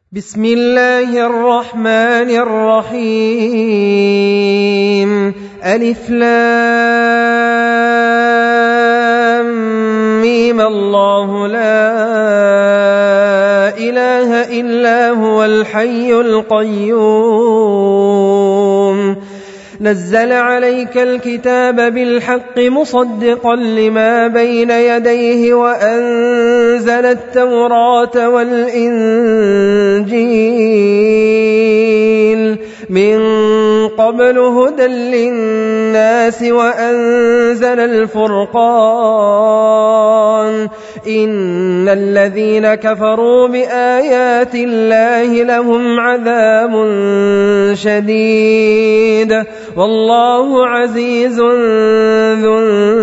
بسم الله الرحمن الرحيم ألف لام ميم الله لا إله إلا هو الحي القيوم نزل عليك الكتاب بالحق مصدقا لما بين يديه وأنزل التوراة والإنجيل من قبل هدى للناس وأنزل الفرقان إن الذين كفروا بآيات الله لهم عذاب شديد والله عزيز ذو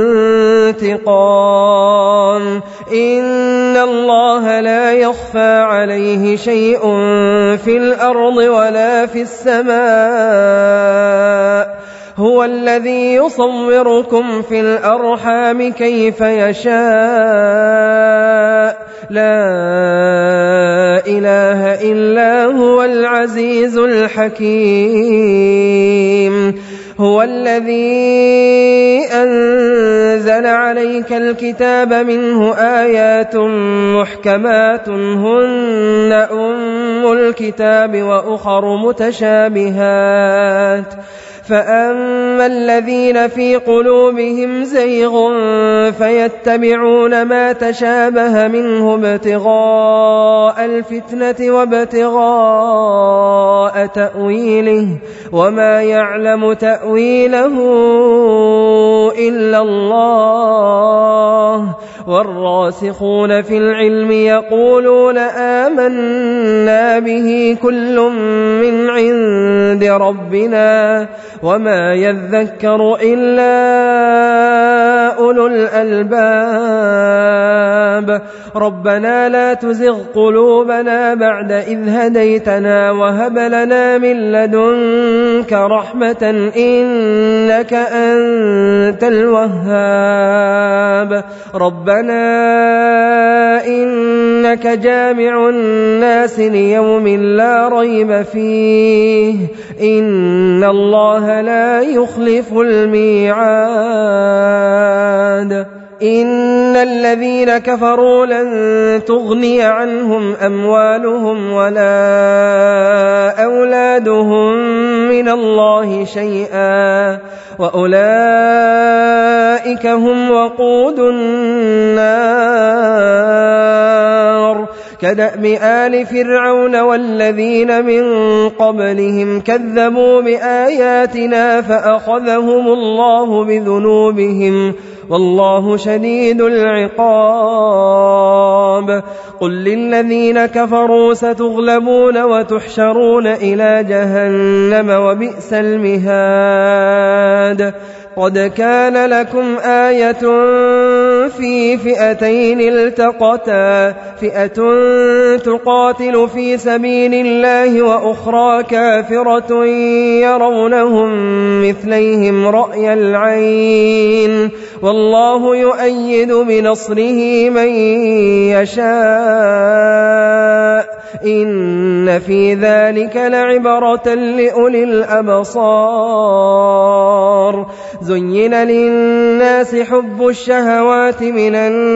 انتقام إن الله لا يخفى عليه شيء في الأرض ولا في السماء هو الذي يصوركم في الأرحام كيف يشاء لا إله إلا هو العزيز الحكيم هو الذي أنزل عليك الكتاب منه آيات محكمات هن أم الكتاب وأخر متشابهات فأما الذين في قلوبهم زيغ فيتبعون ما تشابه منه ابتغاء الفتنة وابتغاء تأويله وما يعلم تأويله إلا الله والراسخون في العلم يقولون آمنا به كل من عند ربنا وما يذكر إلا أولو الألباب ربنا لا تزغ قلوبنا بعد إذ هديتنا وهب لنا من لدنك رحمة إنك أنت الوهاب ربنا إنك جامع الناس ليوم لا ريب فيه إن الله لا يخلف الميعاد إن الذين كفروا لن تغني عنهم أموالهم ولا أولادهم من الله شيئا وأولئك هم وقود النار كدأب آل فرعون والذين من قبلهم كذبوا بآياتنا فأخذهم الله بذنوبهم والله شديد العقاب قل للذين كفروا ستغلبون وتحشرون إلى جهنم وبئس المهاد قد كان لكم آية في فئتين التقتا فئة تقاتل في سبيل الله وأخرى كافرة يرونهم مثليهم رأي العين والله يؤيد بنصره من يشاء إن في ذلك لعبرة لأولي الأبصار زين للناس حب الشهوات من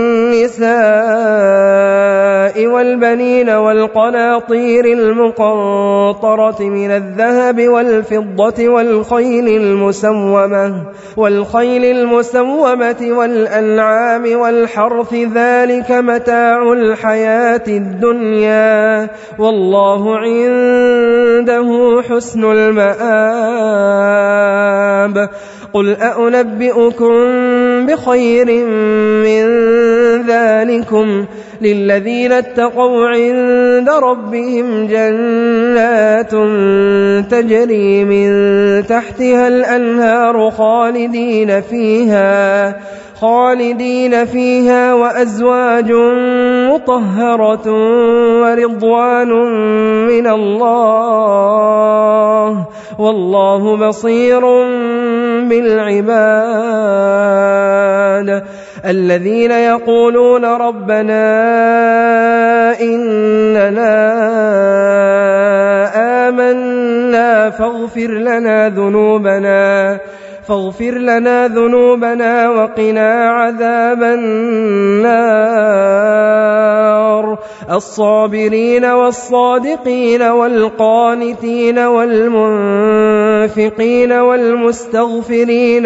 النساء والبنين والقناطير المقنطرة من الذهب والفضة والخيل المسومة والأنعام والحرث ذلك متاع الحياة الدنيا والله عنده حسن المآب قل أنبئكم بخير من ذلكم للذين اتقوا عند ربهم جنات تجري من تحتها الأنهار خالدين فيها وأزواج مطهرة ورضوان من الله والله بصير بالعباد الذين يقولون ربنا إننا فاغفر لنا ذنوبنا وقنا عذاب النار. الصابرين والصادقين والقانتين والمنفقين والمستغفرين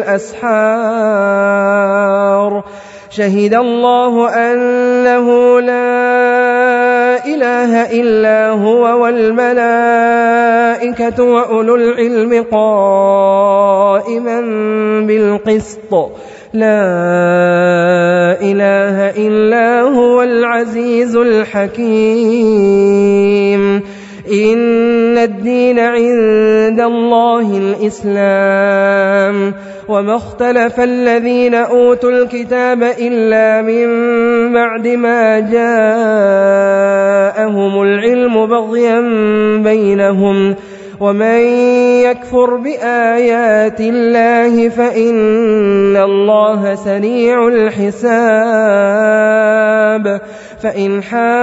بالأسحار. شهد الله أنه لا إله إلا هو والملائكة وأولو العلم قائما بالقسط. لا إله إلا هو العزيز الحكيم. إن الدين عند الله الإسلام. وما اختلف الذين أوتوا الكتاب إلا من بعد ما جاءهم العلم بغيا بينهم. ومن يكفر بآيات الله فإن الله سريع الحساب. فإن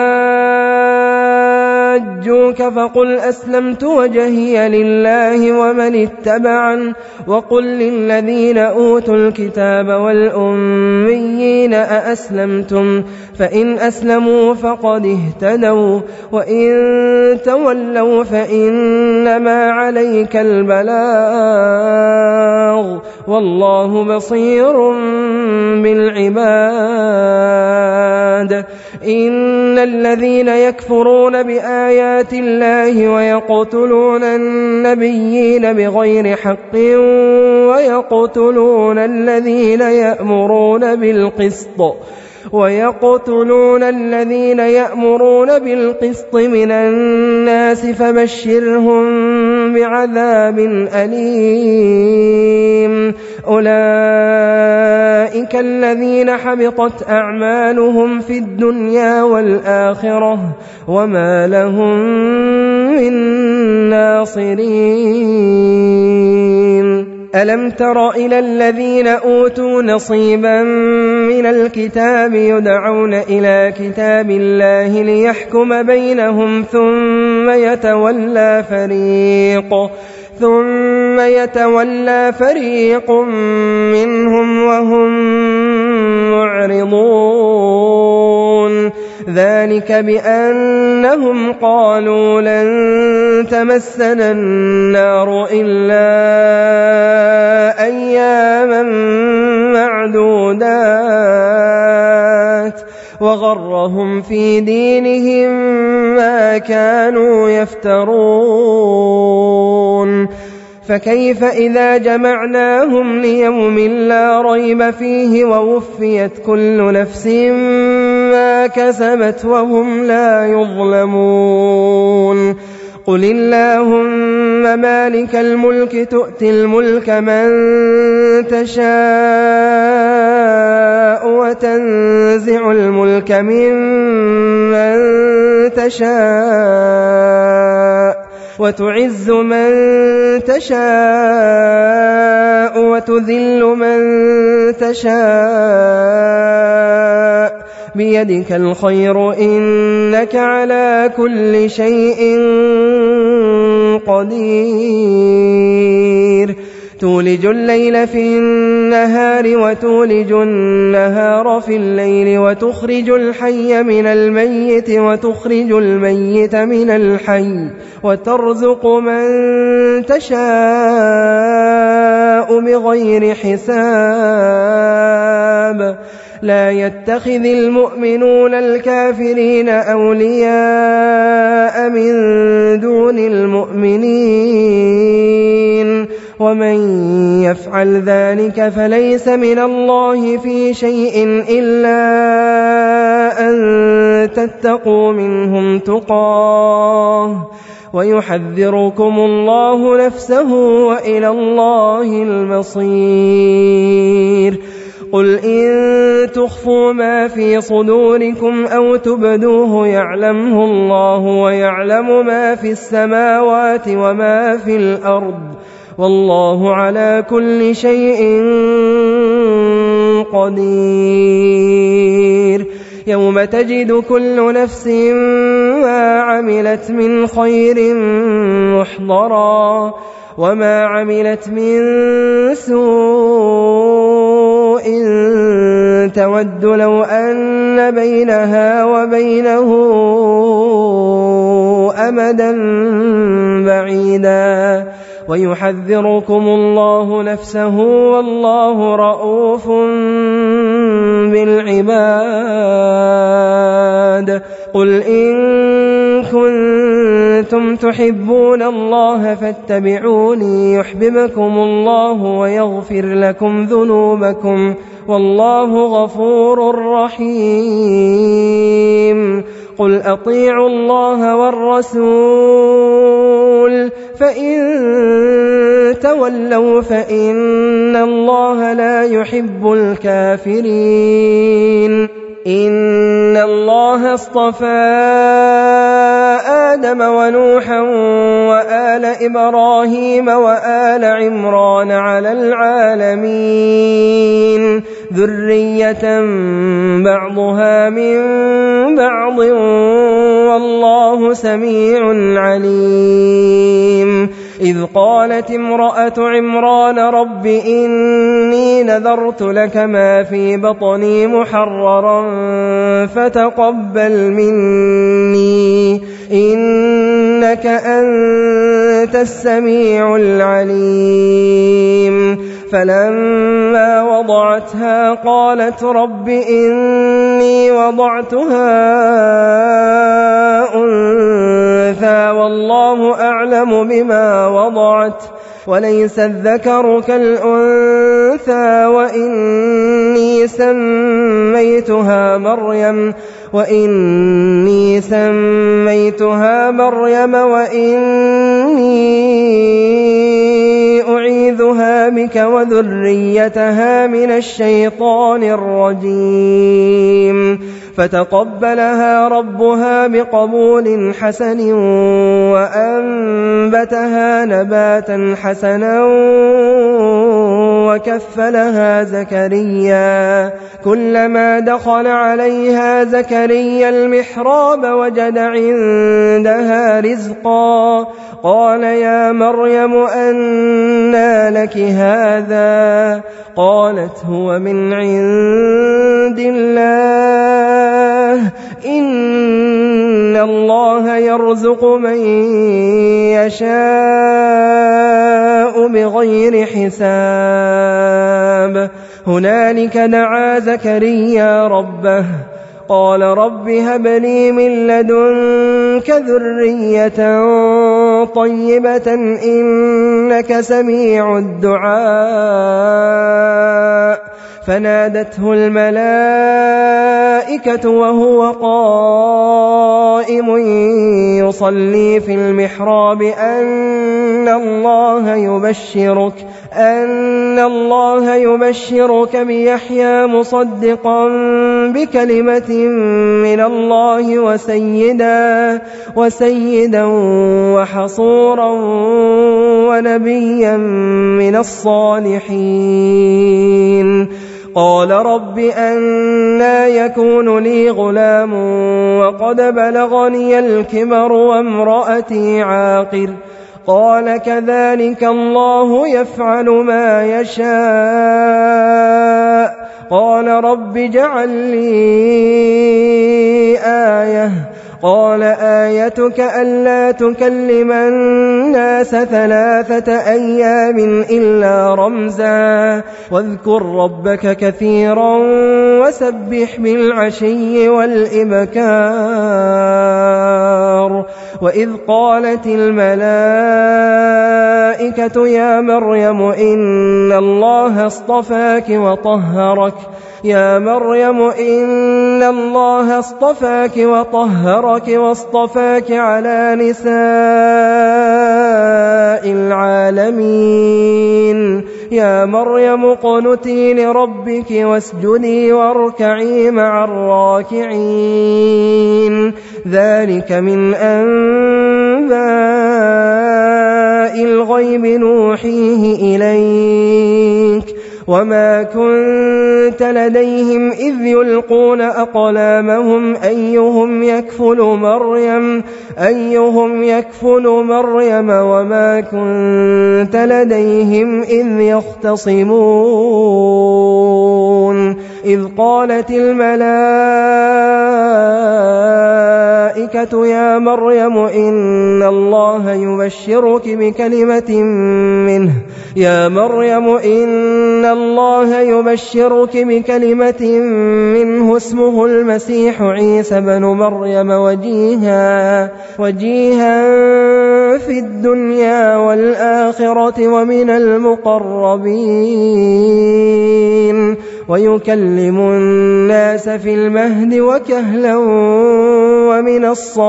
حاجوك فقل أسلمت وجهي لله ومن اتبعن وقل للذين أوتوا الكتاب والأميين أأسلمتم فإن أسلموا فقد اهتدوا وإن تولوا فإنما عليك البلاغ والله بصير بالعباد. إن الذين يكفرون بآيات الله ويقتلون النبيين بغير حق ويقتلون الذين يأمرون بالقسط من الناس فبشرهم بعذاب أليم. أولئك الذين حبطت أعمالهم في الدنيا والآخرة وما لهم من ناصرين. ألم تر إلى الذين أوتوا نصيبا من الكتاب يدعون إلى كتاب الله ليحكم بينهم ثم يتولى فريق منهم وهم معرضون. ذلك بأنهم قالوا لن تمسنا النار إلا أياما معدودات وغرهم في دينهم ما كانوا يفترون. فكيف إذا جمعناهم ليوم لا ريب فيه ووفيت كل نفس ما كسبت وهم لا يظلمون. قل اللهم مالك الملك تؤتي الملك من تشاء وتنزع الملك ممن تشاء وتعز من تشاء وتذل من تشاء بيدك الخير إنك على كل شيء قدير. تولج الليل في النهار وتولج النهار في الليل وتخرج الحي من الميت وتخرج الميت من الحي وترزق من تشاء بغير حساب. لا يتخذ المؤمنون الكافرين أولياء من دون المؤمنين ومن يفعل ذلك فليس من الله في شيء إلا أن تتقوا منهم تقاه ويحذركم الله نفسه وإلى الله المصير. قل إن تخفوا ما في صدوركم أو تبدوه يعلمه الله ويعلم ما في السماوات وما في الأرض والله على كل شيء قدير. يوم تجد كل نفس ما عملت من خير محضرا وما عملت من سوء تود لو أن بينها وبينه أمدا بعيدا ويحذركم الله نفسه والله رؤوف بالعباد قل إن كنتم تحبون الله فاتبعوني يحببكم الله ويغفر لكم ذنوبكم والله غفور رحيم قل أطيعوا الله والرسول فإن تولوا فإن الله لا يحب الكافرين إن الله اصطفى آدم ونوحا وآل إبراهيم وآل عمران على العالمين ذرية بعضها من بعض والله سميع عليم إذ قالت امرأة عمران رب إني نذرت لك ما في بطني محررا فتقبل مني إنك أنت السميع العليم فلما وضعتها قالت رب إني وضعتها أنثى والله أعلم بما وضعت وليس الذكر كالأنثى وإني سميتها مريم وإني أعيذها بك وذريتها من الشيطان الرجيم فتقبلها ربها بقبول حسن وأنبتها نباتا حسنا وكفلها زكريا كلما دخل عليها زكريا المحراب وجد عندها رزقا قال يا مريم أنى لك هذا قالت هو من عند الله إن الله يرزق من يشاء بغير حساب هنالك دعا زكريا ربه قال رب هب لي من لدنك ذرية طيبة إنك سميع الدعاء فنادته الملائكة وهو قائم يصلي في المحراب أن الله يبشرك بيحيى مصدقا بكلمة من الله وسيدا وحصورا ونبيا من الصالحين قال رب أنى يكون لي غلام وقد بلغني الكبر وامرأتي عاقر قال كذلك الله يفعل ما يشاء قال رب اجعل لي آية قال آيتك ألا تكلم الناس 3 أيام إلا رمزا واذكر ربك كثيرا وسبح بالعشي والإبكار وإذ قالت الملائكة يا مريم إن الله اصطفاك وطهرك واصطفاك على نساء العالمين يا مريم اقنتي لربك واسجدي واركعي مع الراكعين ذلك من أنباء الغيب نوحيه إليك وما كنت لديهم إذ يلقون أقلامهم أيهم يكفل مريم وما كنت لديهم إذ يختصمون إذ قالت الملائكة يا مريم إن الله يبشرك بكلمة منه اسمه المسيح عيسى بن مريم وجيها في الدنيا والآخرة ومن المقربين ويكلم الناس في المهد وكهلا ومن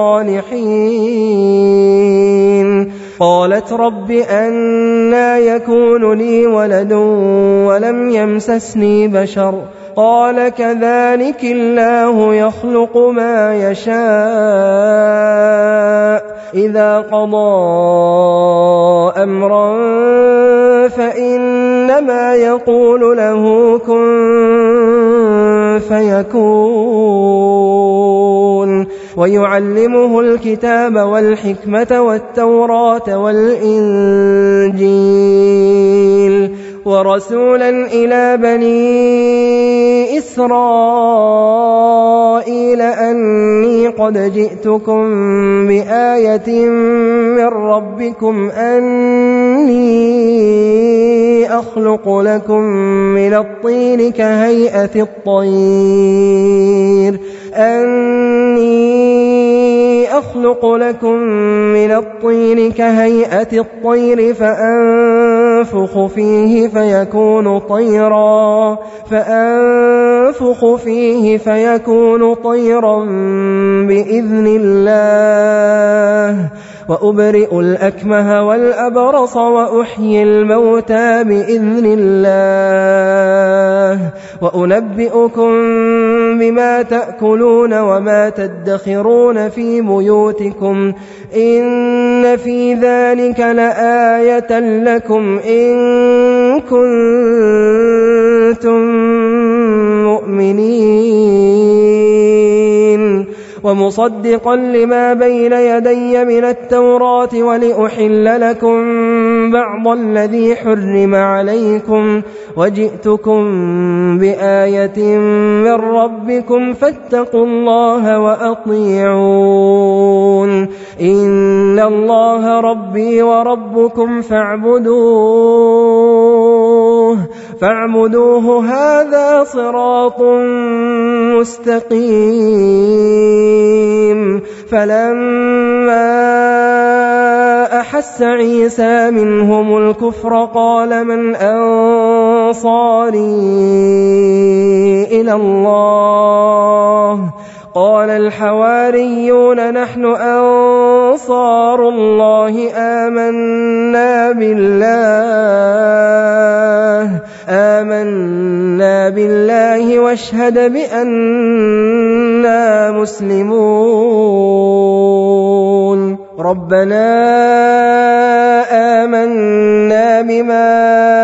الصالحين قالت رب أنى يكون لي ولد ولم يمسسني بشر قال كذلك الله يخلق ما يشاء إذا قضى أمرا فإنما يقول له كن فيكون ويعلمه الكتاب والحكمة والتوراة والإنجيل ورسولا إلى بني إسرائيل أني قد جئتكم بآية من ربكم أني أخلق لكم من الطين كهيئة الطير فأنفخ فيه فيكون طيرا بإذن الله وأبرئ الأكمه والأبرص وأحيي الموتى بإذن الله وأنبئكم بما تأكلون وما تدخرون في بيوتكم إن في ذلك لآية لكم إن كنتم مؤمنين ومصدقا لما بين يدي من التوراة ولأحل لكم بعض الذي حرم عليكم وجئتكم بآية من ربكم فاتقوا الله وأطيعون إن الله ربي وربكم فاعبدوه هذا صراط مستقيم فلما أحس عيسى منهم الكفر قال من أنصاري إلى الله قال الحواريون نحن أنصار الله آمنا بالله واشهد بأننا مسلمون ربنا آمنا بما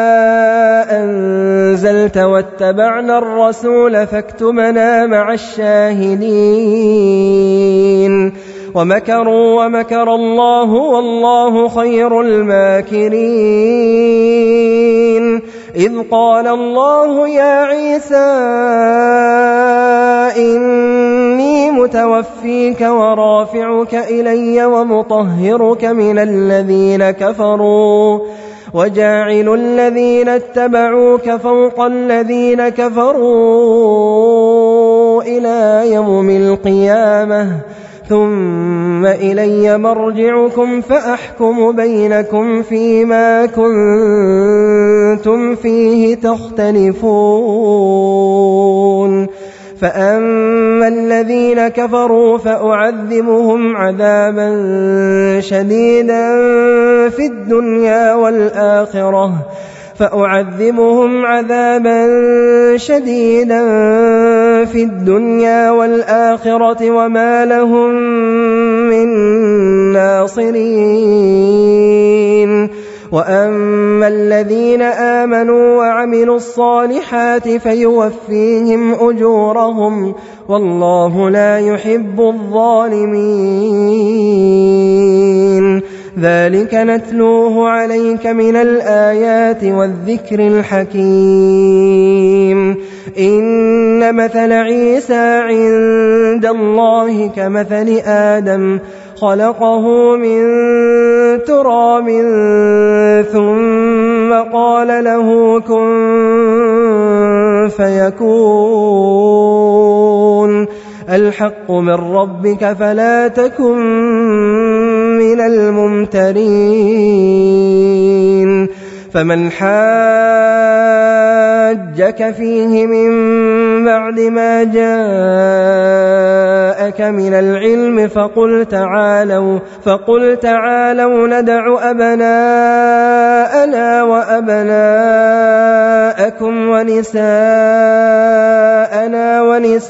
أنزلت واتبعنا الرسول فاكتبنا مع الشاهدين ومكروا ومكر الله والله خير الماكرين إذ قال الله يا عيسى إني متوفيك ورافعك إلي ومطهرك من الذين كفروا وجاعل الذين اتبعوك فوق الذين كفروا إلى يوم القيامة ثم إلي مرجعكم فأحكم بينكم فيما كنتم فيه تختلفون فأما الذين كفروا فأعذبهم عذابا شديدا في الدنيا والآخرة وما لهم من ناصرين وأما الذين آمنوا وعملوا الصالحات فيوفيهم أجورهم والله لا يحب الظالمين. ذلك نتلوه عليك من الآيات والذكر الحكيم. إن مثل عيسى عند الله كمثل آدم خلقه من تراب ثم قال له كن فيكون. الحق من ربك فلا تكن من الممترين. فمن حاجك فيه من بعد ما جاءك من العلم فقل تعالوا ندع أبناءنا وأبناءكم ونساءنا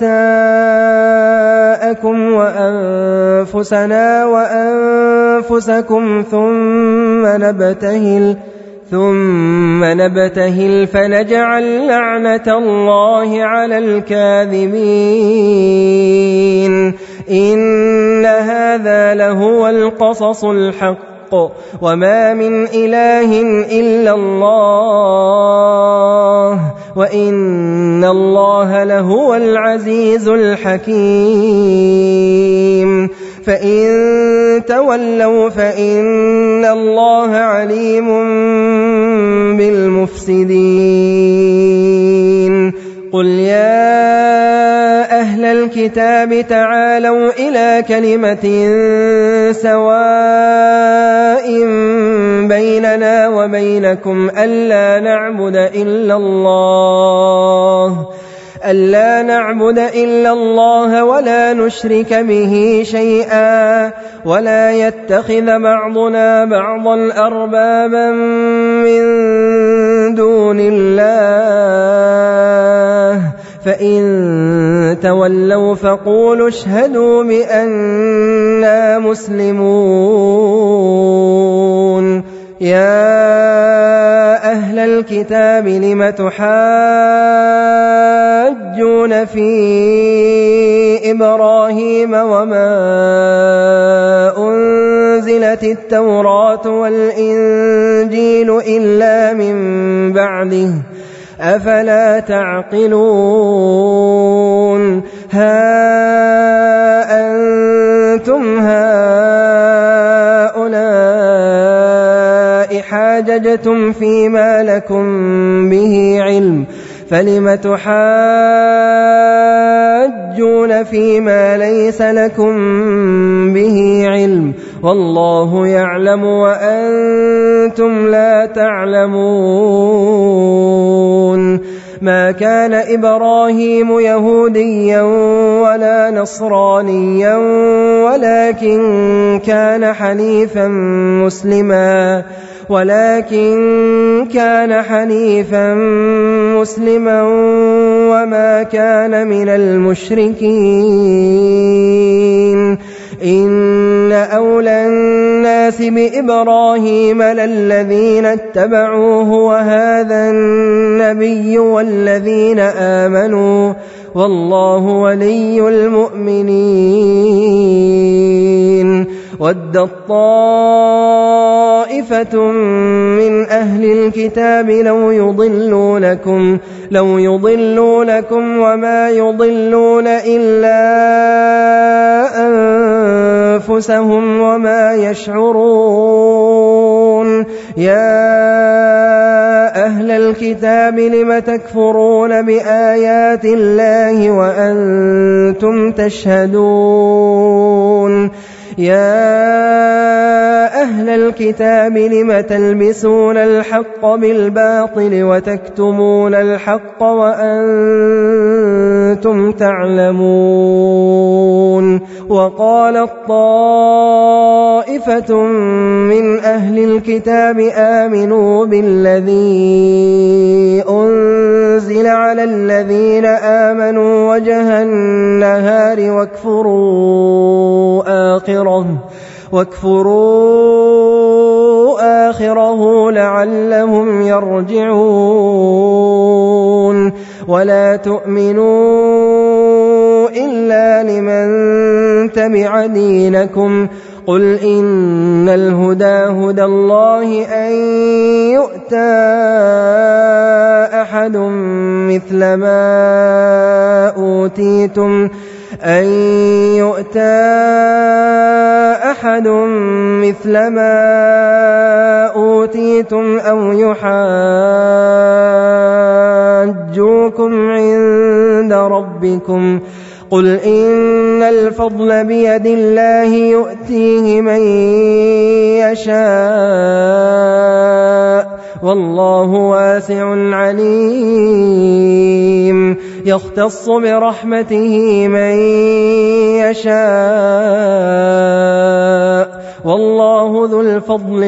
ونساءكم وأنفسنا وأنفسكم ثم نبتهل فنجعل لعنة الله على الكاذبين. إن هذا لهو القصص الحق وما من إله إلا الله وإن الله لهو العزيز الحكيم. فإن تولوا فإن الله عليم بالمفسدين. قل يا أهل الكتاب تعالوا إلى كلمة سواء بيننا وبينكم ألا نعبد إلا الله ولا نشرك به شيئا ولا يتخذ بعضنا بعضا أربابا من دون الله. فإن تولوا فقولوا اشهدوا بأننا مسلمون. يا أهل الكتاب لم تحاجون في إبراهيم وما أنزلت التوراة والإنجيل إلا من بعده أفلا تعقلون. ها أنتم هؤلاء حاججتم فيما لكم به علم فلم تحاجون فيما ليس لكم به علم والله يعلم وأنتم لا تعلمون. ما كان إبراهيم يهوديا ولا نصرانيا ولكن كان حنيفا مسلما وما كان من المشركين. إن أولى الناس بإبراهيم للذين اتبعوه وهذا النبي والذين آمنوا والله ولي المؤمنين. ودت طائفة من أهل الكتاب لو يضلونكم وما يضلون إلا أنفسهم وما يشعرون. يا أهل الكتاب لم تكفرون بآيات الله وأنتم تشهدون. يا أهل الكتاب لم تلبسون الحق بالباطل وتكتمون الحق وأنتم تعلمون. وقالت طائفة من أهل الكتاب آمنوا بالذي أنزل على الذين آمنوا وجه النهار واكفروا آخره لعلهم يرجعون ولا تؤمنوا إلا لمن تبع دينكم قل إن الهدى هدى الله أن يؤتى أحد مثل ما أوتيتم أو يحاجوكم عند ربكم قل إن الفضل بيد الله يؤتيه من يشاء والله واسع عليم يختص برحمته من يشاء والله ذو الفضل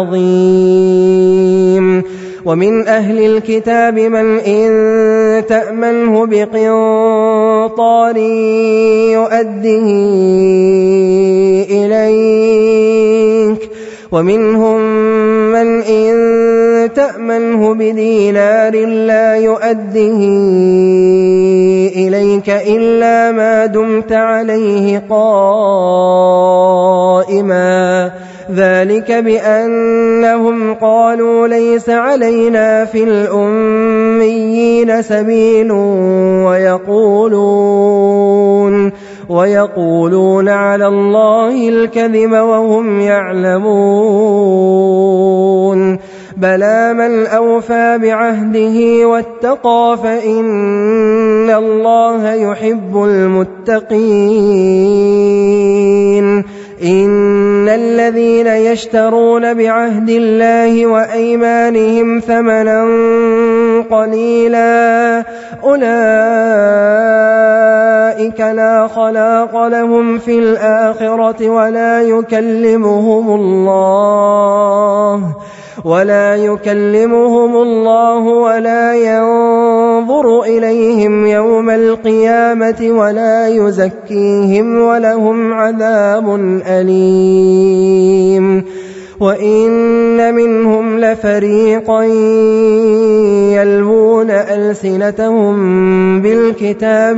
العظيم ومن أهل الكتاب من إن تأمنه بقنطار يؤديه إليك ومنهم من إن تأمنه بدينار لا يؤديه إليك إلا ما دمت عليه قائما ذلك بأنهم قالوا ليس علينا في الأميين سبيل ويقولون على الله الكذب وهم يعلمون بلى من أوفى بعهده واتقى فإن الله يحب المتقين إن الذين يشترون بعهد الله وأيمانهم ثمنا قليلا أولئك لا خلاق لهم في الآخرة ولا يكلمهم الله ولا ينظر إليهم يوم القيامة ولا يزكيهم ولهم عذاب أليم وإن منهم لفريقا يلوون ألسنتهم بالكتاب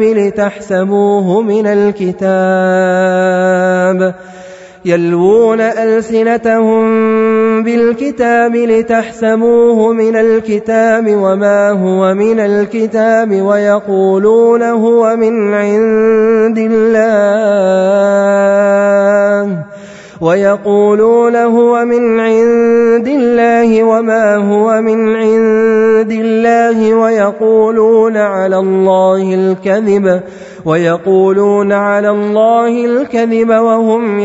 لتحسبوه من الكتاب وما هو من الكتاب ويقولون هو من عند الله وما هو من عند الله ويقولون على الله الكذب وهم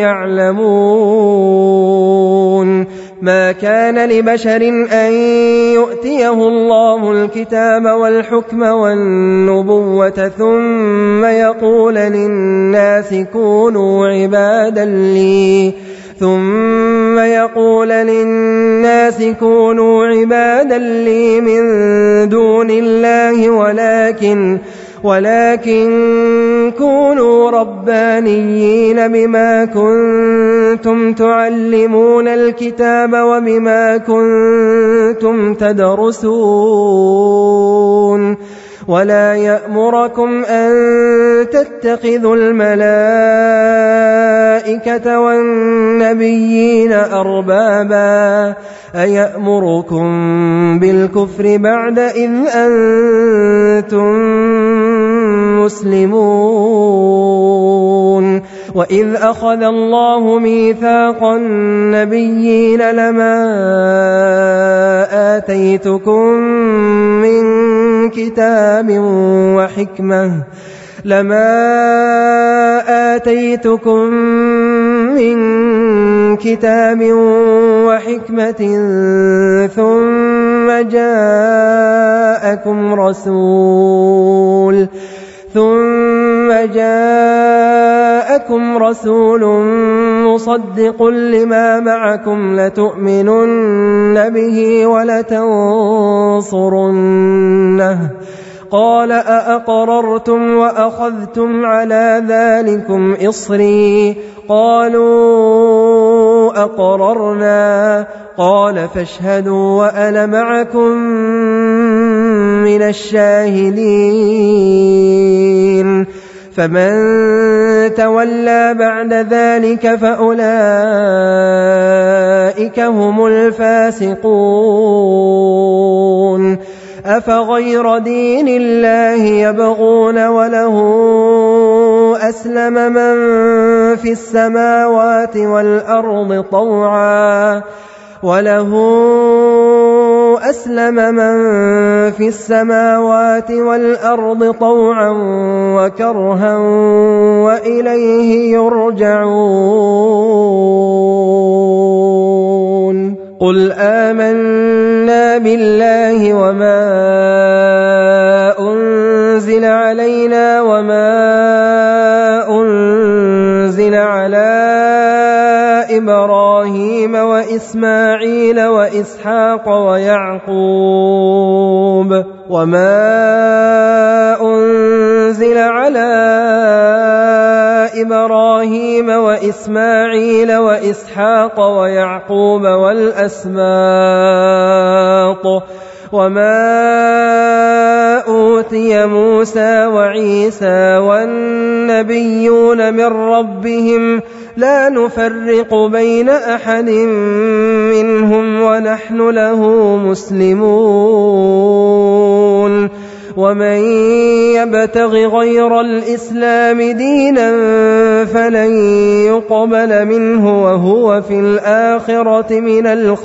يعلمون ما كان لبشر أن يؤتيه الله الكتاب والحكم والنبوة ثم يقول للناس كونوا عبادا لي من دون الله ولكن كونوا ربانيين بما كنتم تعلمون الكتاب وبما كنتم تدرسون ولا يأمركم أن تتخذوا الملائكة والنبيين أربابا أيأمركم بالكفر بعد إذ أنتم مسلمون وإذ أخذ الله ميثاق النبيين لما آتيتكم من كتاب وحكمة ثم جاءكم رسول مصدق لما معكم لتؤمنن به ولتنصرنه قال أأقررتم وأخذتم على ذلكم إصري قالوا أقررنا قال فاشهدوا وأنا معكم من الشاهدين فمن تولى بعد ذلك فأولئك هم الفاسقون أفغير دين الله يبغون وله أسلم من في السماوات والأرض طوعا وكرها وإليه يرجعون قل آمنا بالله وما أنزل علينا وما أنزل على إبراهيم وإسماعيل وإسحاق ويعقوب وما أنزل على إبراهيم وإسماعيل وإسحاق ويعقوب والأسباط وما أوتي موسى وعيسى والنبيون من ربهم لا نفرق بين أحد منهم ونحن له مسلمون ومن يبتغ غير الإسلام دينا فلن يقبل منه وهو في الآخرة من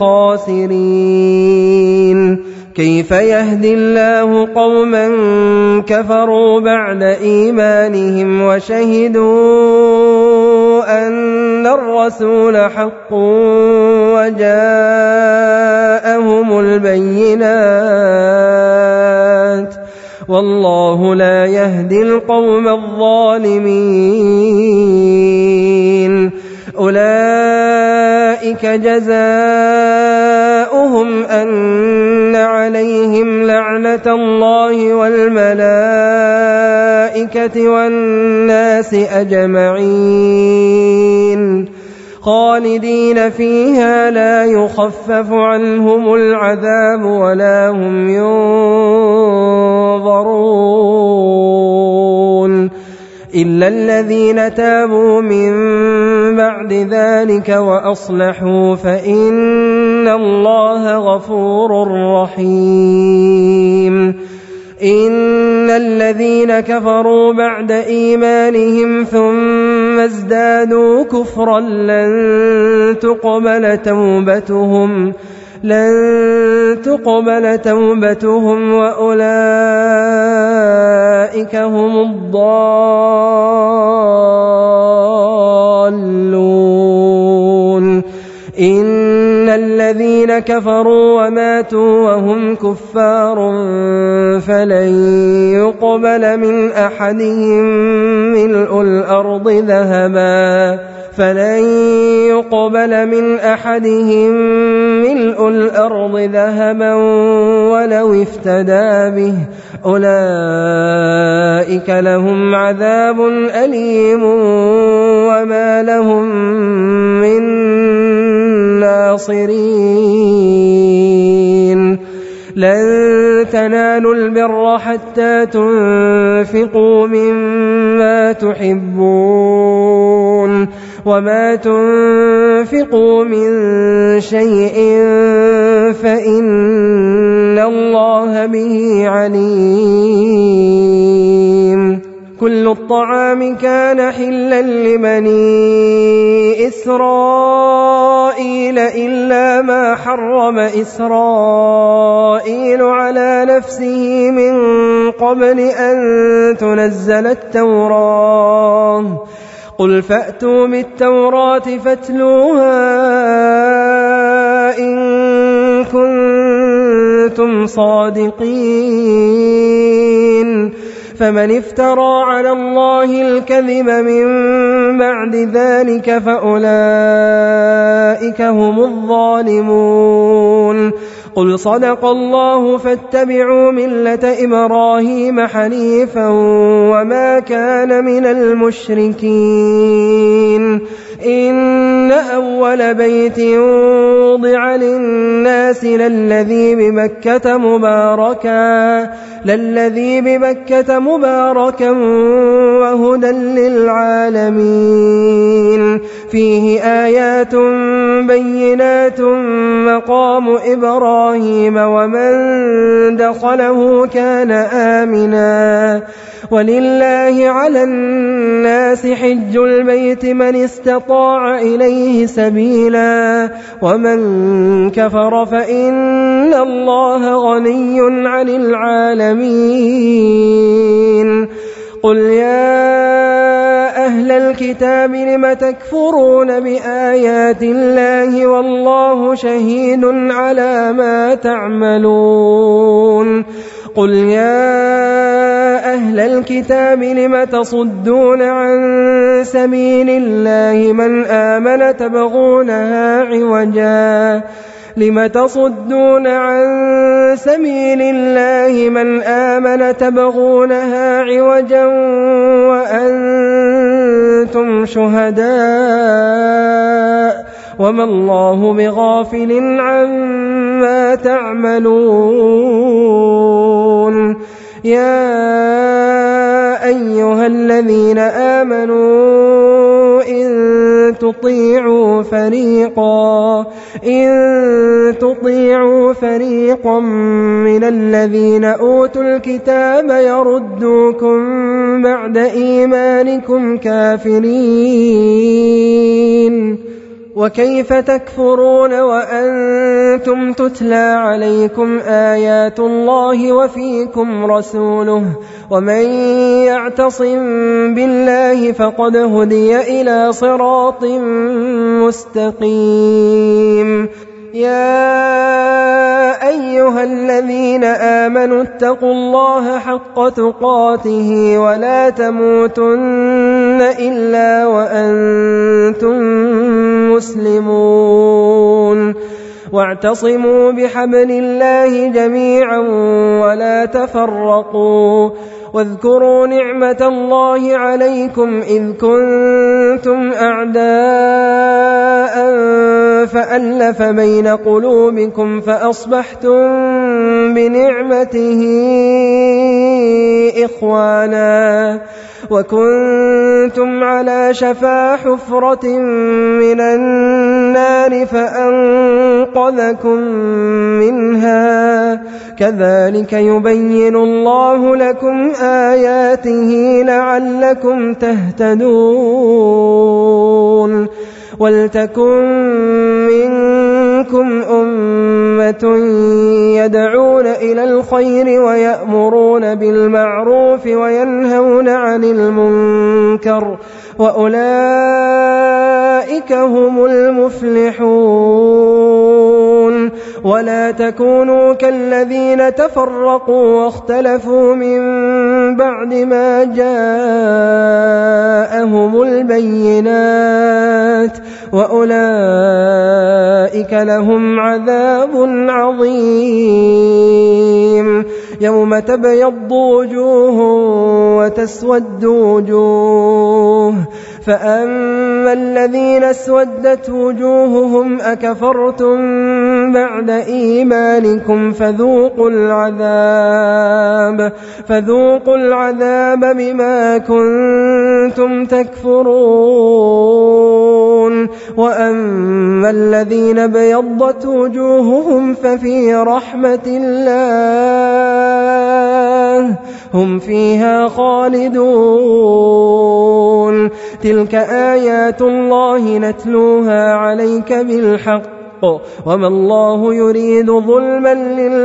الخاسرين كيف يهدي الله قوما كفروا بعد إيمانهم وشهدوا أن الرسول حق وجاءهم البينات والله لا يهدي القوم الظالمين أولئك جزاؤهم أن عليهم لعنة الله والملائكة والناس أجمعين خالدين فيها لا يخفف عنهم العذاب ولا هم ينظرون إلا الذين تابوا من بعد ذلك وأصلحوا فإن الله غفور رحيم إن الذين كفروا بعد إيمانهم ثم ازدادوا كفرا لن تقبل توبتهم وأولئك هم الضالون إن الذين كفروا وماتوا وهم كفار فلن يقبل من أحدهم ملء الأرض ذهبا ولو افتدى به أولئك لهم عذاب أليم وما لهم من ناصرين لن تنالوا البر حتى تنفقوا مما تحبون وما تنفقوا من شيء فإن الله به عليم كل الطعام كان حلا لبني إسرائيل إلا ما حرم إسرائيل على نفسه من قبل أن تنزل التوراة قل فأتوا بالتوراة فاتلوها إن كنتم صادقين فمن افترى على الله الكذب من بعد ذلك فأولئك هم الظالمون قل صدق الله فاتبعوا ملة إبراهيم حنيفا وما كان من المشركين إن أول بيت وضع للناس للذي ببكة مباركا وهدى للعالمين فيه آيات بينات مقام إبراهيم ومن دخله كان آمنا ولله على الناس حج البيت من استطاع إليه سبيلا ومن كفر فإن الله غني عن العالمين قل يا أهل الكتاب لم تكفرون بآيات الله والله شهيد على ما تعملون قل يا أهل الكتاب لم تصدون عن سبيل الله من آمن تبغونها عوجا وأنتم شهداء وما الله بغافل عما تعملون يا أيها الذين آمنوا إن تطيعوا فريقا من الذين أوتوا الكتاب يردوكم بعد إيمانكم كافرين وكيف تكفرون وأنتم تتلى عليكم آيات الله وفيكم رسوله ومن يعتصم بالله فقد هدي إلى صراط مستقيم يا أيها الذين آمنوا اتقوا الله حق تقاته ولا تموتن إلا وأنتم مسلمون واعتصموا بحبل الله جميعا ولا تفرقوا واذكروا نعمة الله عليكم إذ كنتم أعداء فألف بين قلوبكم فأصبحتم بنعمته إخوانا وكنتم على شفا حفرة من النار فأنقذكم منها كذلك يبين الله لكم آياته لعلكم تهتدون ولتكن منكم أمة يدعون إلى الخير ويأمرون بالمعروف وينهون عن المنكر وأولئك هم المفلحون ولا تكونوا كالذين تفرقوا واختلفوا من بعد ما جاءهم البينات وأولئك لهم عذاب عظيم يوم تبيض وجوه وتسود وجوه فأما الذين اسودت وجوههم أكفرتم بعد إيمانكم فذوقوا العذاب بما كنتم تكفرون وأما الذين بيضت وجوههم ففي رحمة الله هم فيها خالدون تلك آيات الله نتلوها عليك بالحق وما الله يريد ظلما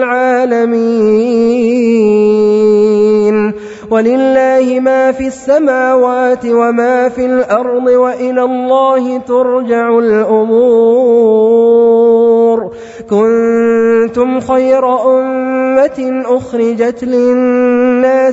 للعالمين ولله ما في السماوات وما في الأرض وإلى الله ترجع الأمور كنتم خير أمة أخرجت للناس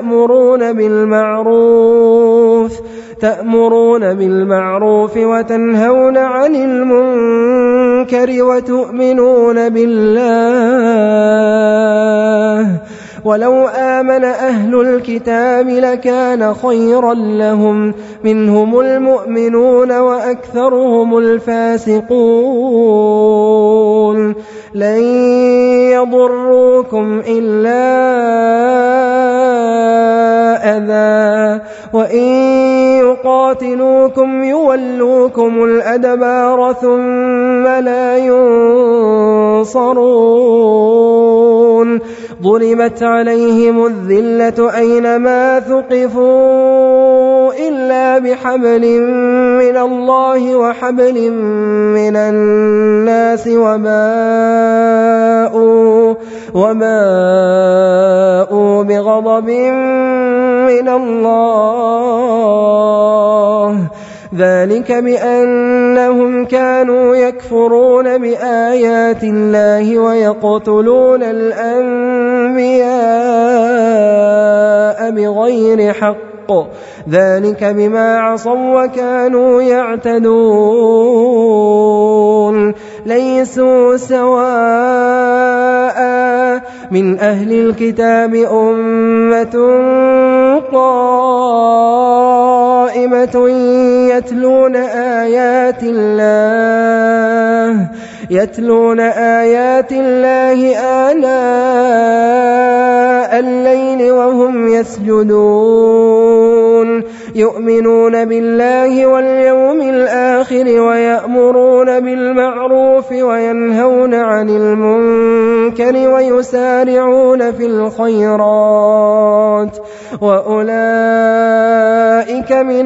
تأمرون بالمعروف وتنهون عن المنكر وتؤمنون بالله ولو آمن أهل الكتاب لكان خيرا لهم منهم المؤمنون وأكثرهم الفاسقون لن يضروكم إلا أذى وإن يقاتلوكم يولوكم الأدبار ثم لا ينصرون ضربت عليهم الذلة أينما ثقفوا إلا بحبل من الله وحبل من الناس وباءوا بغضب من الله ذلك بأنهم كانوا يكفرون بآيات الله ويقتلون الأنبياء بغير حق ذلك بما عصوا وكانوا يعتدون ليسوا سواء من أهل الكتاب أمة قائمة يتلون آيات الله آناء الليل وهم يسجدون يؤمنون بالله واليوم الآخر ويأمرون بالمعروف وينهون عن المنكر ويسارعون في الخيرات وأولئك من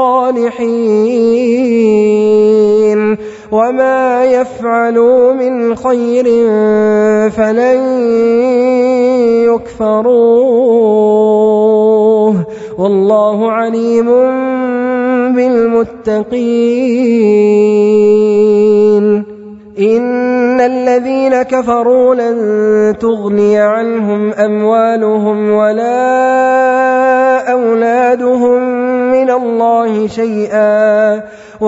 الصالحين وما يفعلوا من خير فلن يكفروه والله عليم بالمتقين إن الذين كفروا لن تغني عنهم أموالهم ولا أولادهم من الله شيئا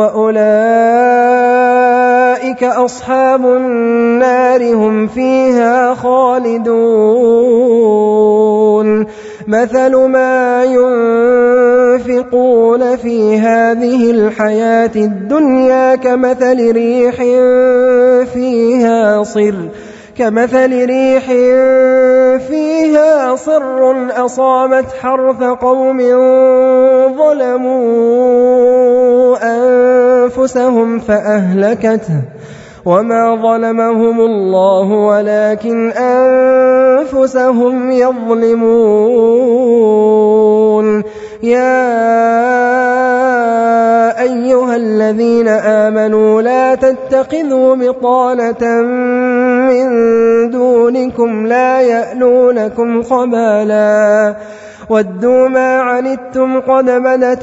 وأولئك أصحاب النار هم فيها خالدون مثل ما ينفقون في هذه الحياة الدنيا كمثل ريح فيها صر أصابت حرث قوم ظلموا أنفسهم فأهلكته وما ظلمهم الله ولكن أنفسهم يظلمون يا أيها الذين آمنوا لا تتخذوا بطانة من دونكم لا يألونكم خبالا ودوا ما عنتم قد بدت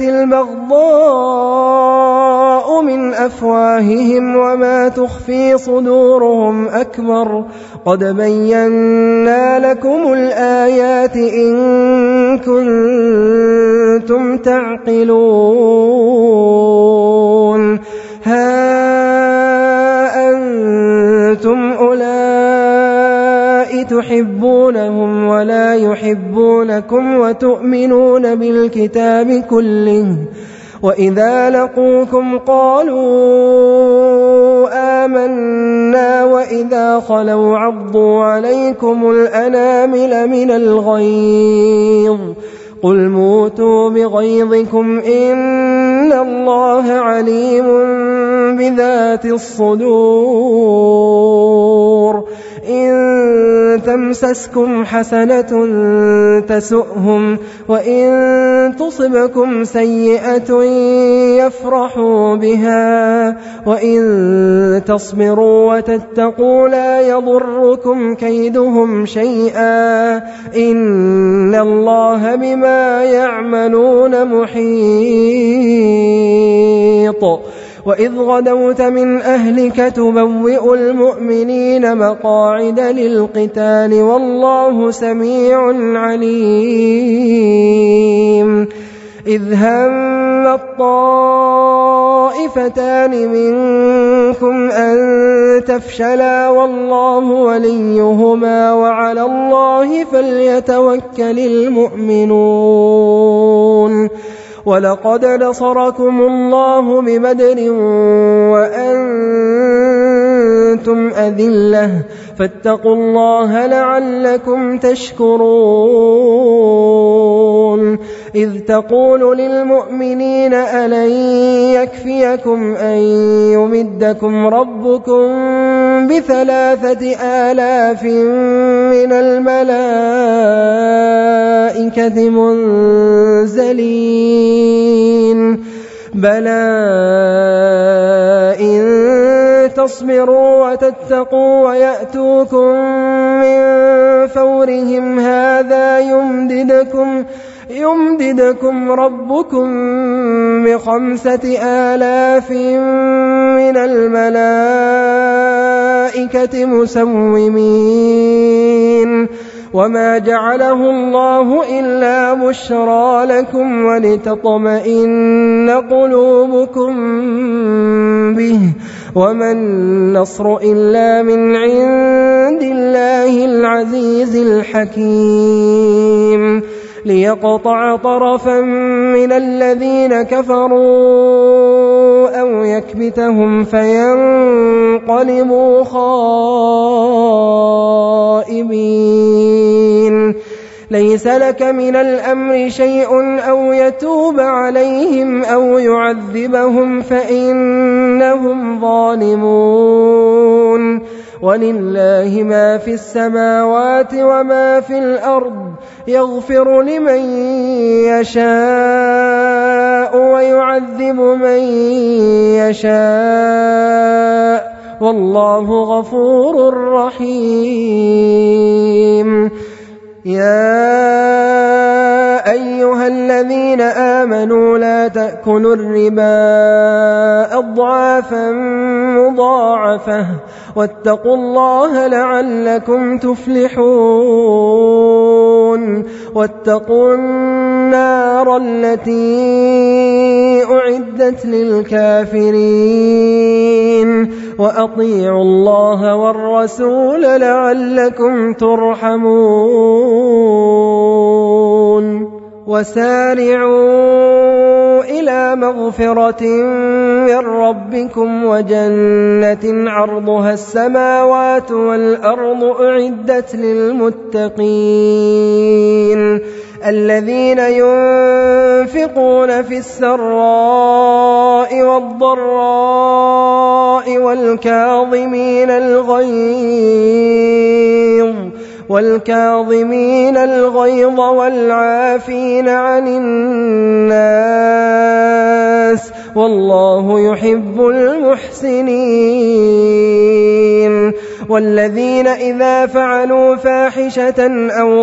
البغضاء من أفواههم وما تخفي صدورهم أكبر قد بينا لكم الآيات إن كنتم تعقلون ها أنتم أولئك تحبونهم ولا يحبونكم وتؤمنون بالكتاب كله وإذا لقوكم قالوا آمنا وإذا خلوا عضوا عليكم الأنامل من الغيظ قل موتوا بغيظكم إن الله عليم بذات الصدور إن تمسسكم حسنة تسؤهم وإن تصبكم سيئة يفرحوا بها وإن تصبروا وتتقوا لا يضركم كيدهم شيئا إن الله بما يعملون محيط وإذ غدوت من أهلك تبوئ المؤمنين مقاعد للقتال والله سميع عليم إذ هم الطائفتان منكم أن تفشلا والله وليهما وعلى الله فليتوكل المؤمنون ولقد نصركم الله ببدر وأنتم أذلة فاتقوا الله لعلكم تشكرون إذ تقول للمؤمنين ألن يكفيكم أن يمدكم ربكم ب3,000 من الملائكة منزلين بلى إن تصبروا وتتقوا ويأتوكم من فورهم هذا يمددكم ربكم ب5,000 من الملائكة مسومين وما جعله الله إلا بشرى لكم ولتطمئن قلوبكم به وما النصر إلا من عند الله العزيز الحكيم ليقطع طرفا من الذين كفروا أو يكبتهم فينقلبوا خائبين ليس لك من الأمر شيء أو يتوب عليهم أو يعذبهم فإنهم ظالمون ولله ما في السماوات وما في الأرض يغفر لمن يشاء ويعذب من يشاء والله غفور رحيم يا أيها الذين آمنوا لا تأكلوا الربا أضعافا مضاعفة واتقوا الله لعلكم تفلحون واتقوا النار التي أعدت للكافرين وأطيعوا الله والرسول لعلكم ترحمون وسارعوا إلى مغفرة من ربكم وجنة عرضها السماوات والأرض أعدت للمتقين الذين ينفقون في السراء والضراء والكاظمين الغيظ والعافين عن الناس والله يحب المحسنين والذين إذا فعلوا فاحشة أو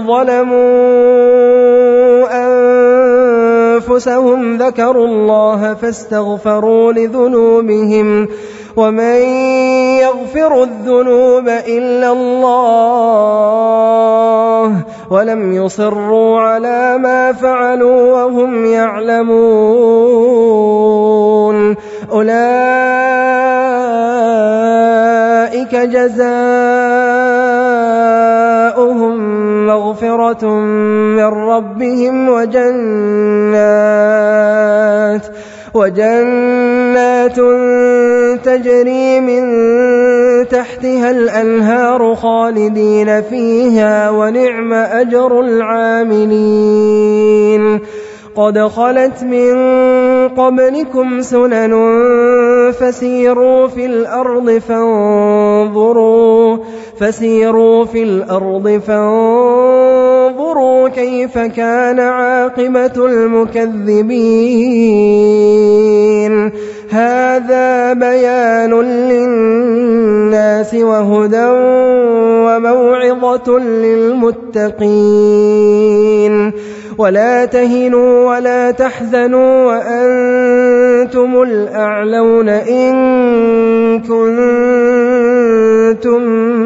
ظلموا أنفسهم ذكروا الله فاستغفروا لذنوبهم ومن يغفر الذنوب إلا الله ولم يصروا على ما فعلوا وهم يعلمون أولئك جزاؤهم مغفرة من ربهم وجنات تجري من تحتها الأنهار خالدين فيها ونعم أجر العاملين قد خلت من قبلكم سنن فسيروا في الأرض فانظروا كيف كان عاقبة المكذبين هذا بيان للناس وهدى وموعظة للمتقين ولا تهنوا ولا تحزنوا وأنتم الأعلون إن كنتم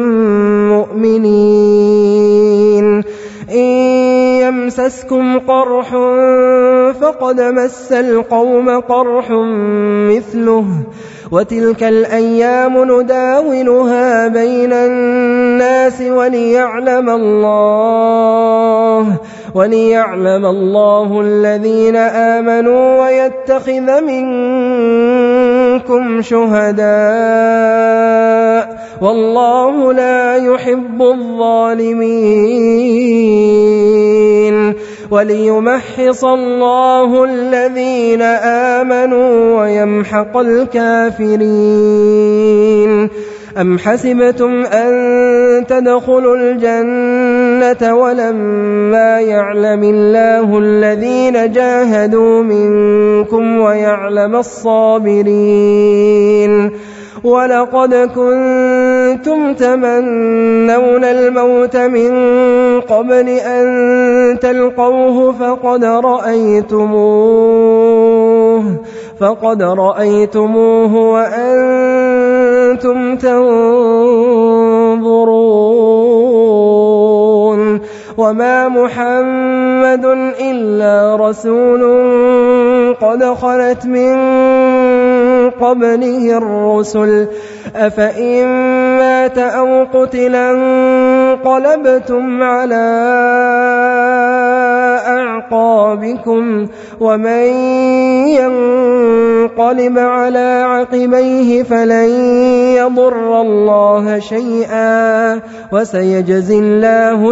مؤمنين إن يمسسكم قرح فقد مس القوم قرح مثله وتلك الأيام نداولها بين الناس وليعلم الله الذين آمنوا ويتخذ منكم شهداء والله لا يحب الظالمين وليمحص الله الذين آمنوا ويمحق الكافرين. أم حسبتم أن تدخلوا الجنة ولما يعلم الله الذين جاهدوا منكم ويعلم الصابرين ولقد كنتم تمنون الموت من قبل أن تلقوه فقد رأيتموه وأنتم تنظرون وما محمد إلا رسول قد خلت من قبله الرسل أفإن مات أو قتلا انقلبتم على أعقابكم ومن ينقلب على عقبيه فلن يضر الله شيئا وسيجزي الله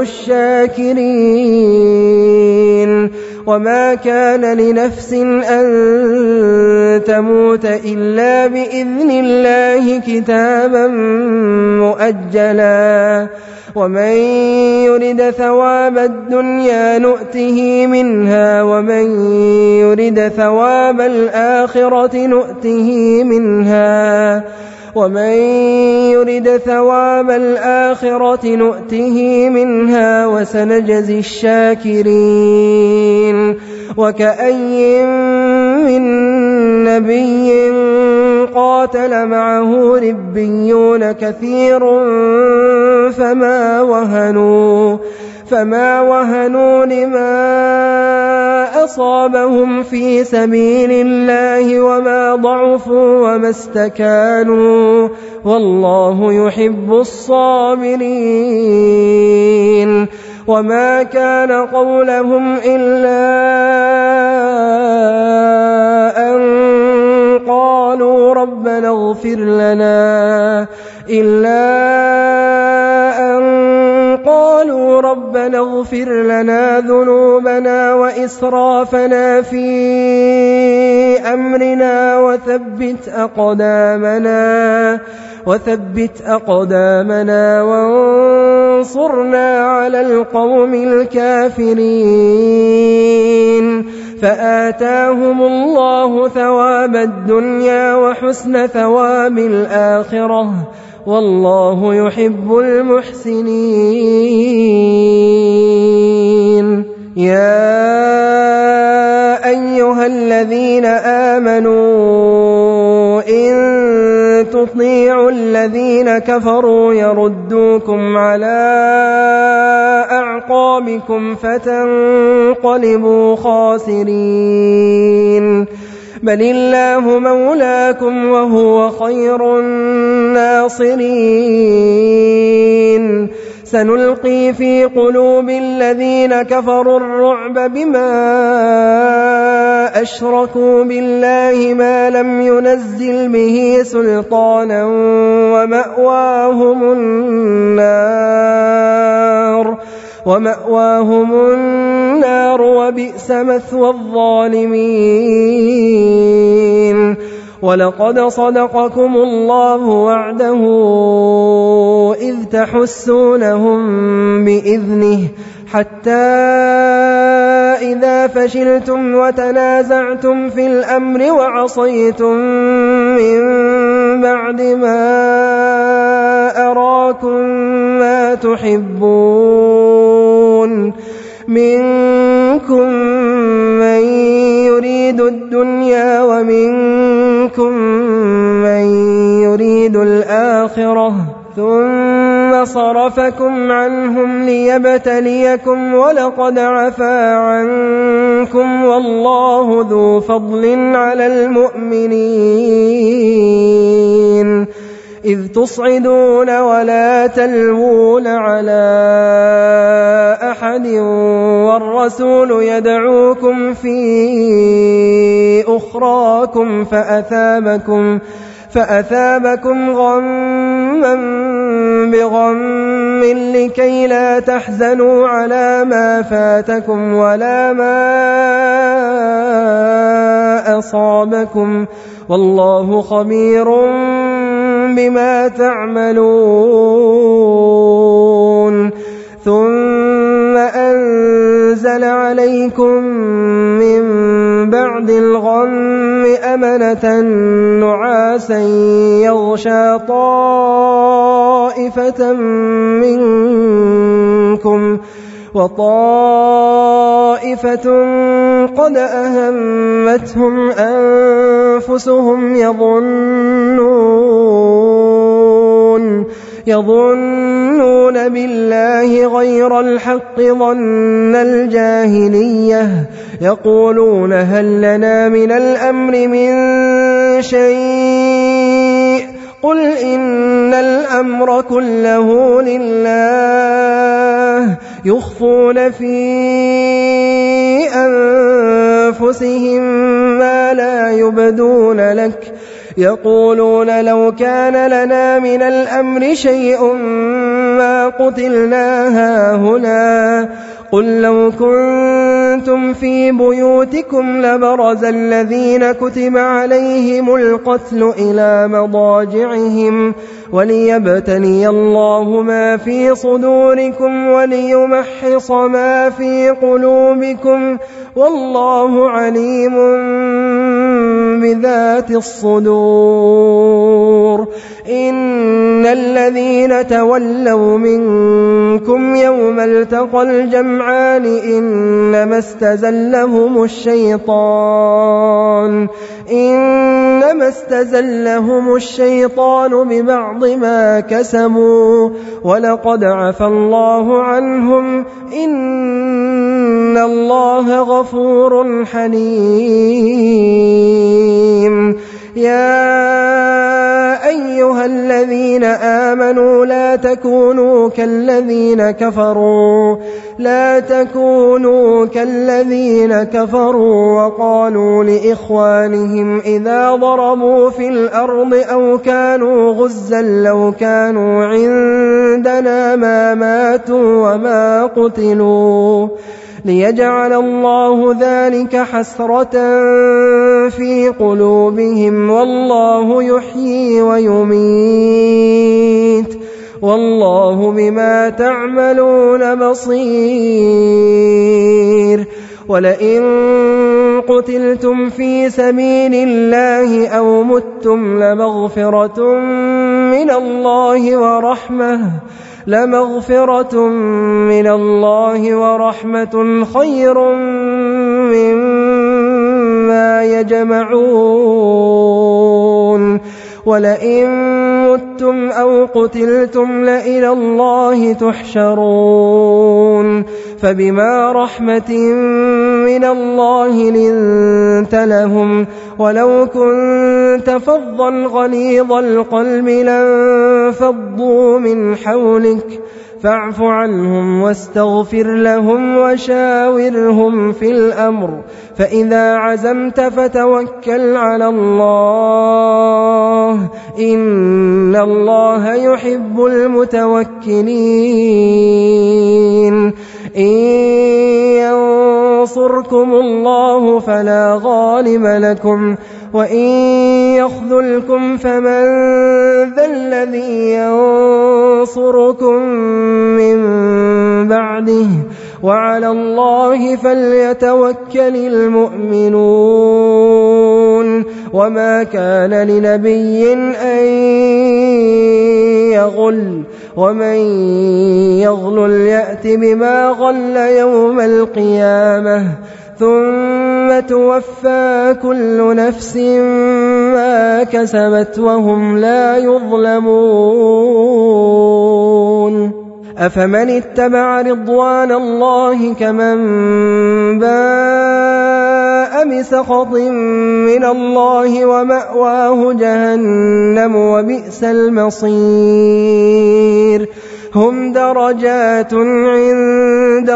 الشاكرين. وما كان لنفس أن تموت إلا بإذن الله كتابا مؤجلا ومن يرد ثواب الدنيا نؤته منها ومن يرد ثواب الآخرة نؤته منها وسنجزي الشاكرين. وكأي من نبي قاتل معه ربيون كثير فما وهنوا لما أصابهم في سبيل الله وما ضعفوا وما استكانوا والله يحب الصابرين. وما كان قولهم إلا أن قالوا ربنا اغفر لنا ذنوبنا وإسرافنا في أمرنا وثبت أقدامنا وانصرنا على القوم الكافرين. فآتاهم الله ثواب الدنيا وحسن ثواب الآخرة والله يحب المحسنين. يا أيها الذين آمنوا إن تطيعوا الذين كفروا يردوكم على أعقابكم فتنقلبوا خاسرين. بل الله مولاكم وهو خير الناصرين. سنلقي في قلوب الذين كفروا الرعب بما أشركوا بالله ما لم ينزل به سلطانا ومأواهم النار وبئس مثوى الظالمين. ولقد صدقكم الله وعده إذ تحسونهم بإذنه حتى إذا فشلتم وتنازعتم في الأمر وعصيتم من بعد ما أراكم ما تحبون منكم من يريد الدنيا ومنكم من يريد الآخرة ثم ثم صرفكم عنهم ليبتليكم ولقد عفا عنكم والله ذو فضل على المؤمنين إذ تصعدون ولا تلوون على أحد والرسول يدعوكم في أخراكم فأثابكم غما بغم لكي لا تحزنوا على ما فاتكم ولا ما أصابكم والله خبير بما تعملون ثم أنزل عليكم من بعد الغم أمنة نعاسا يغشى طائفة منكم وطائفة قد أهمتهم أنفسهم يظنون بالله غير الحق ظن الجاهلية يقولون هل لنا من الأمر من شيء قل إن الأمر كله لله يخفون في أنفسهم ما لا يبدون لك يقولون لو كان لنا من الأمر شيء ما قتلنا هاهنا قل لو كنتم في بيوتكم لبرز الذين كتب عليهم القتل إلى مضاجعهم وليبتلي الله ما في صدوركم وليمحص ما في قلوبكم والله عليم بذات الصدور إن الذين تولوا منكم يوم التقى الجمعان إنما استزلهم الشيطان ببعض ما كسبوا ولقد عفى الله عنهم إن الله غفور حليم يا أيها الذين آمنوا لا تكونوا كالذين كفروا وقالوا لإخوانهم إذا ضربوا في الأرض أو كانوا غزا لو كانوا عندنا ما ماتوا وما قتلوا ليجعل الله ذلك حسرة في قلوبهم والله يحيي ويميت والله بما تعملون بصير ولئن قتلتم في سبيل الله أو متم لمغفرة من الله ورحمة خير مما يجمعون ولئن متم أو قتلتم لإلى الله تحشرون فبما رحمة من الله لنت لهم ولو كنت فظا غليظ القلب لانفضوا من حولك فاعف عنهم واستغفر لهم وشاورهم في الأمر فإذا عزمت فتوكل على الله إن الله يحب المتوكلين إن ينصركم الله فلا غالب لكم وإن يخذلكم فمن ذا الذي ينصركم من بعده وعلى الله فليتوكل المؤمنون وما كان لنبي أن يغل ومن يغل يأت بما غل يوم القيامة ثم توفى كل نفس ما كسبت وهم لا يظلمون أفمن اتبع رضوان الله كمن باء بسخط من الله ومأواه جهنم وبئس المصير هم درجات عند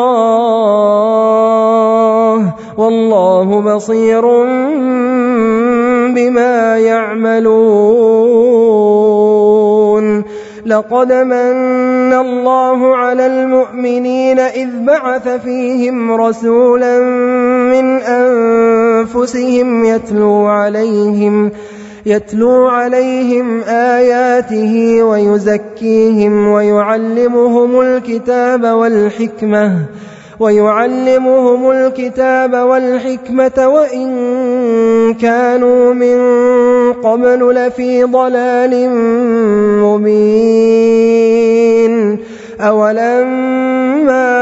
الله والله بصير بما يعملون لقد من الله على المؤمنين إذ بعث فيهم رسولا من أنفسهم يتلو عليهم آياته ويزكيهم ويعلمهم الكتاب والحكمة وإن كانوا من قبل لفي ضلال مبين أولما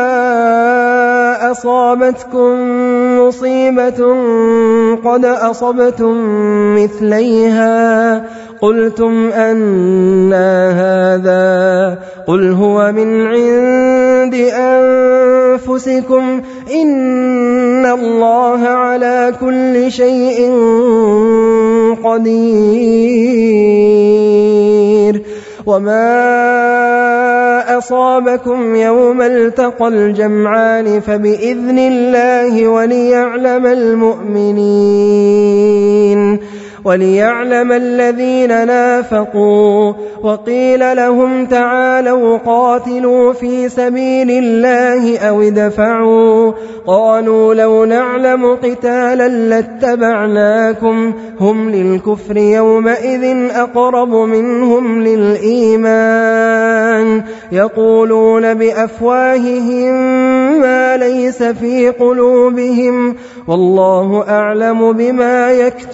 أصابتكم مصيبة قد أصبتم مثليها قلتم أنى هذا قل هو من عند أنفسكم إن الله على كل شيء قدير وما أصابكم يوم التقى الجمعان فبإذن الله وليعلم الذين نافقوا وقيل لهم تعالوا قاتلوا في سبيل الله أو ادفعوا قالوا لو نعلم قتالا لاتبعناكم هم للكفر يومئذ أقرب منهم للإيمان يقولون بأفواههم ما ليس في قلوبهم والله أعلم بما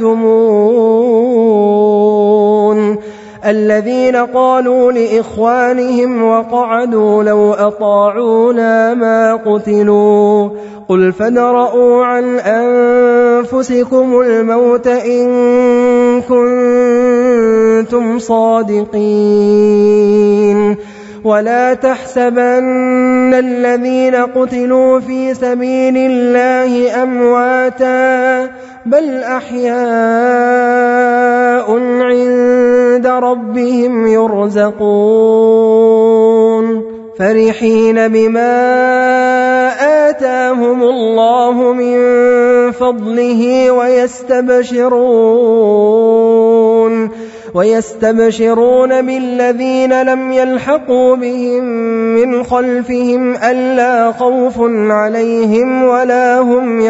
يكتمون الذين قالوا لإخوانهم وقعدوا لو أطاعونا ما قتلوا قل فادرءوا عن أنفسكم الموت إن كنتم صادقين ولا تحسبن الذين قتلوا في سبيل الله أمواتا بل أحياء عند ربهم يرزقون فرحين بما آتاهم الله من فضله ويستبشرون بالذين لم يلحقوا بهم من خلفهم ألا خوف عليهم ولا هم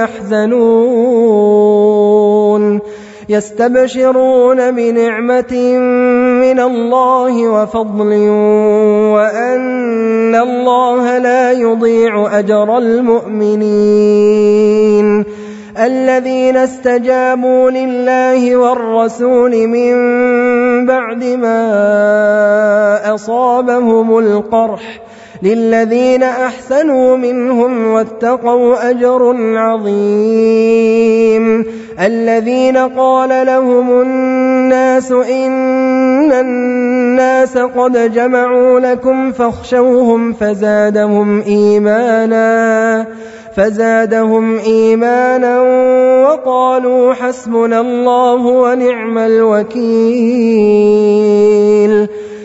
يحزنون يستبشرون بنعمة من الله وفضل وأن الله لا يضيع أجر المؤمنين الذين استجابوا لله والرسول من بعد ما أصابهم القرح للذين أحسنوا منهم واتقوا أجر عظيم الذين قال لهم الناس إن الناس قد جمعوا لكم فاخشوهم فزادهم إيمانا وقالوا حسبنا الله ونعم الوكيل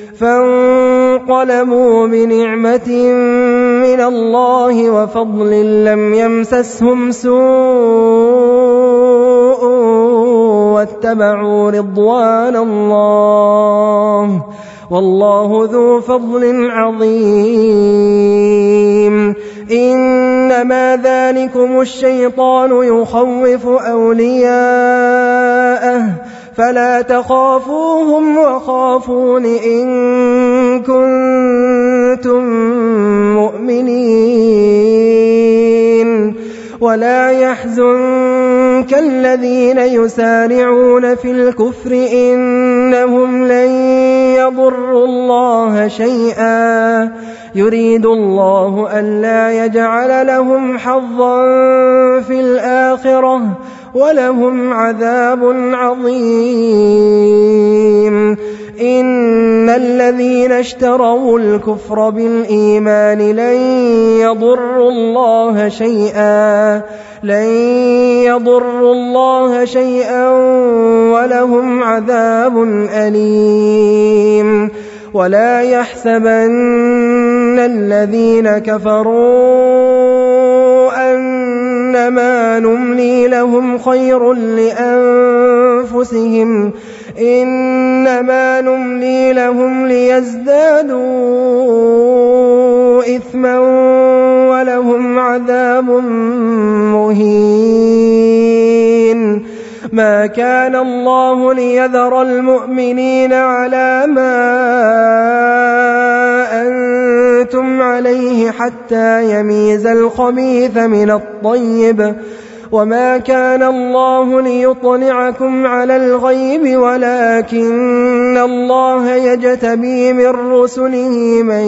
فانقلبوا بنعمة من الله وفضل لم يمسسهم سوء واتبعوا رضوان الله والله ذو فضل عظيم إنما ذلكم الشيطان يخوف أولياءه فلا تخافوهم وخافون إن كنتم مؤمنين ولا يحزنك الذين يسارعون في الكفر إنهم لن يضروا الله شيئا يريد الله ألا يجعل لهم حظا في الآخرة ولهم عذاب عظيم إن الذين اشتروا الكفر بالإيمان لن يضروا الله شيئا ولهم عذاب أليم ولا يحسبن الذين كفروا أنما نملي لهم خير لأنفسهم إنما نملي لهم ليزدادوا إثما ولهم عذاب مهين ما كان الله ليذر المؤمنين على ما أنتم عليه حتى يميز الخبيث من الطيب وما كان الله ليطلعكم على الغيب ولكن الله يجتبي من رسله من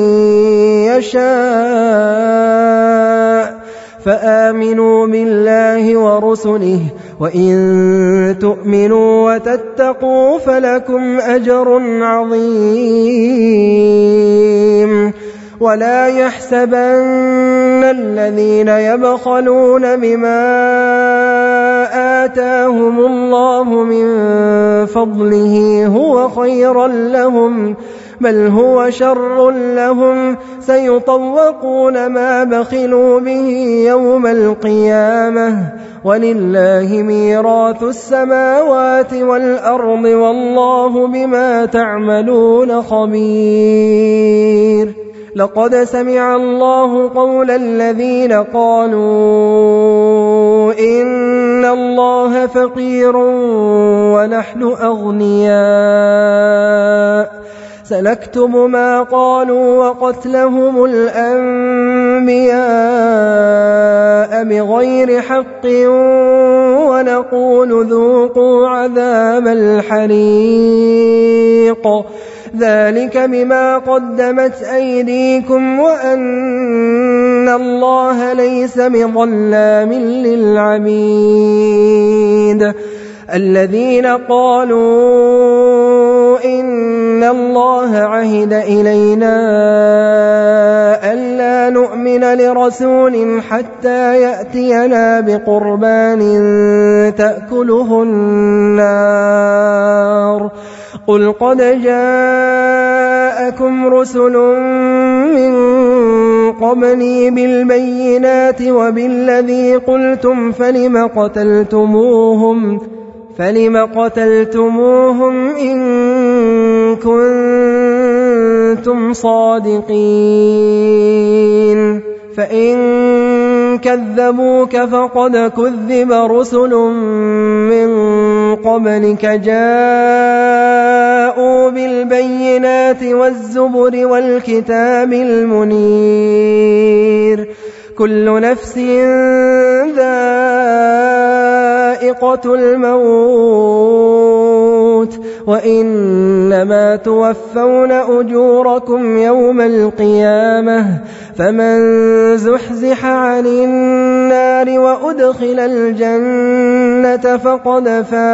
يشاء فآمنوا بالله ورسله وإن تؤمنوا وتتقوا فلكم أجر عظيم ولا يحسبن الذين يبخلون بما آتاهم الله من فضله هو خيرا لهم بل هو شر لهم سيطوقون ما بخلوا به يوم القيامة ولله ميراث السماوات والأرض والله بما تعملون خبير لقد سمع الله قول الذين قالوا إن الله فقير ونحن أغنياء سنكتب ما قالوا وقتلهم الأنبياء بغير حق ونقول ذوقوا عذاب الحريق ذلك بما قدمت أيديكم وأن الله ليس بظلام للعبيد الذين قالوا إن الله عهد إلينا ألا نؤمن لرسول حتى يأتينا بقربان تأكله النار قل قد جاءكم رسل من قبلي بالبينات وبالذي قلتم فلم قتلتموهم إن كنتم صادقين فإن كذبوك فقد كذب رسل من قبلك جاءوا بالبينات والزبر والكتاب المنير كل نفس ذائقة الموت وإنما توفون أجوركم يوم القيامة فمن زحزح عن النار وأدخل الجنة فقد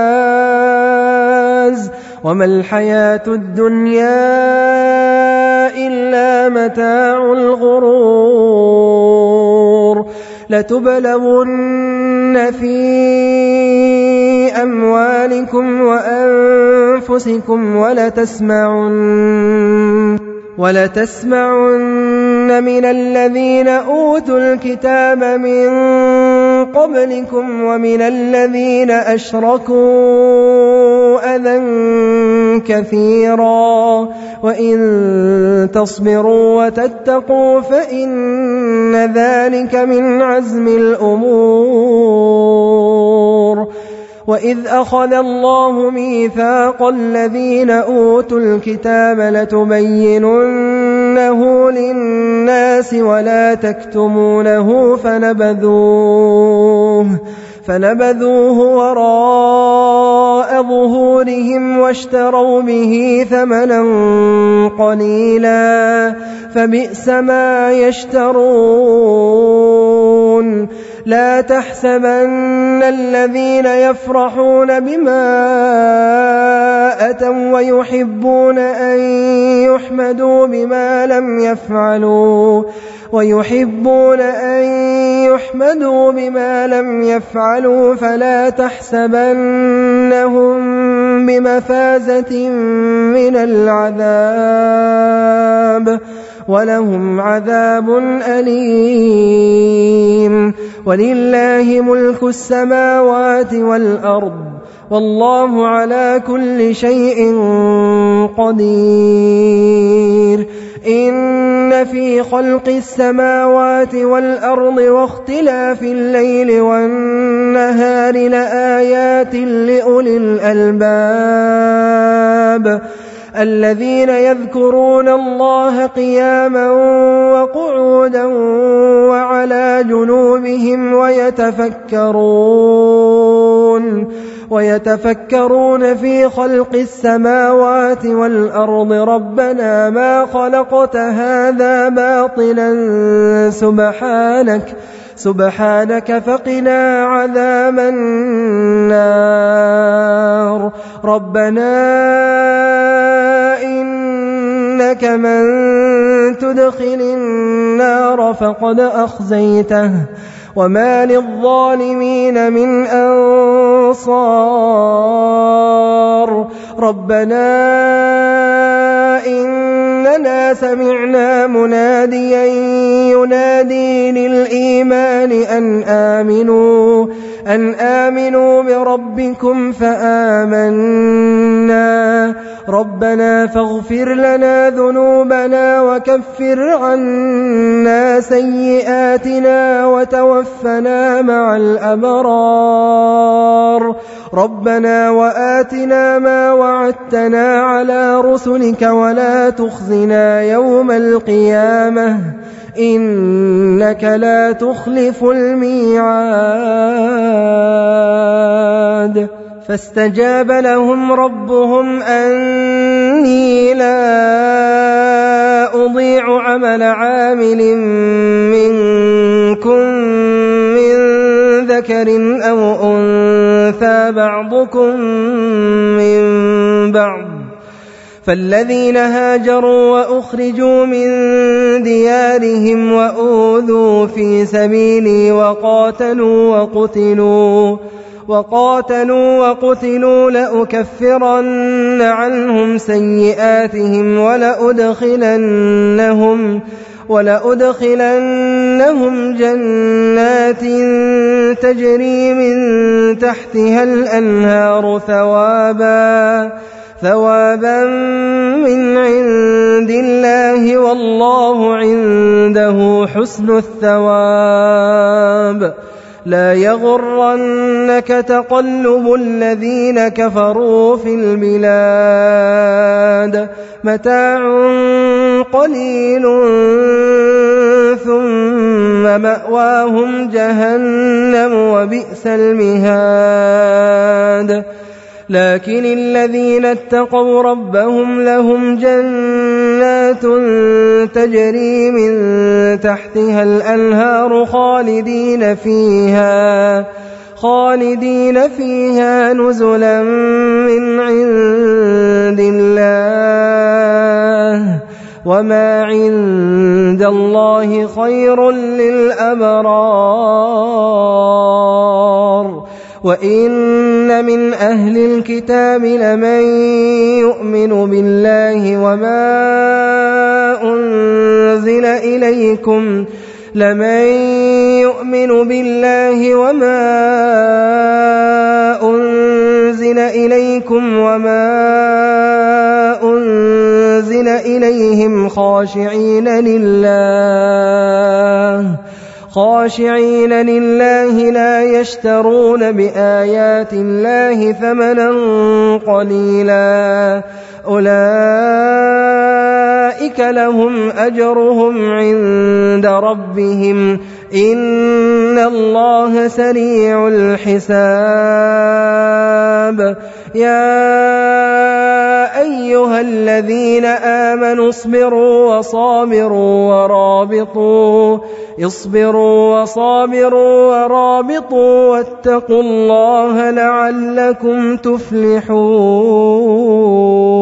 فاز وما الحياة الدنيا إلا متاع الغرور لتبلغن في أموالكم وأنفسكم ولتسمعن من الذين أوتوا الكتاب من قبلكم ومن الذين أشركوا أذى كثيرا وإن تصبروا وتتقوا فإن ذلك من عزم الأمور وإذ أخذ الله ميثاق الذين أوتوا الكتاب لتبيننه للناس ولا تكتمونه فنبذوه وراء ظهورهم واشتروا به ثمنا قليلا فبئس ما يشترون يفرحون لا تحسبن الذين يفرحون بما أتوا ويحبون أن يحمدوا بما لم يفعلوا فلا تحسبنهم بمفازة من العذاب ولهم عذاب أليم ولله ملك السماوات والأرض والله على كل شيء قدير إن في خلق السماوات والأرض واختلاف الليل والنهار لآيات لأولي الألباب الذين يذكرون الله قياما وقعودا وعلى جنوبهم ويتفكرون في خلق السماوات والأرض ربنا ما خلقت هذا باطلا سبحانك فقنا عذاب النار ربنا إنك من تدخل النار فقد أخزيته وما للظالمين من أنصار ربنا إننا سمعنا مناديا ينادي للإيمان أن آمنوا بربكم فآمنا ربنا فاغفر لنا ذنوبنا وكفر عنا سيئاتنا وتوفنا مع الأبرار ربنا وآتنا ما وعدتنا على رسلك ولا تخزنا يوم القيامة إنك لا تخلف الميعاد فاستجاب لهم ربهم أني لا أضيع عمل عامل منكم من ذكر أو أنثى بعضكم من بعض فالذين هاجروا وأخرجوا من ديارهم وأوذوا في سبيلي وقاتلوا وقتلوا لأكفرن عنهم سيئاتهم ولأدخلنهم جنات تجري من تحتها الأنهار ثوابا من عند الله والله عنده حسن الثواب لا يغرنك تقلب الذين كفروا في البلاد متاع قليل ثم مأواهم جهنم وبئس المهاد لكن الذين اتقوا ربهم لهم جنات تجري من تحتها الأنهار خالدين فيها نزلا من عند الله وما عند الله خير للأبرار وإن من أهل الكتاب لمن يؤمن بالله وما أنزل إليكم وما أنزل إليهم خاشعين لله لا يشترون بآيات الله ثمنا قليلا أولئك أولئك لهم أجرهم عند ربهم إن الله سريع الحساب يا أيها الذين آمنوا اصبروا وصابروا ورابطوا واتقوا الله لعلكم تفلحون.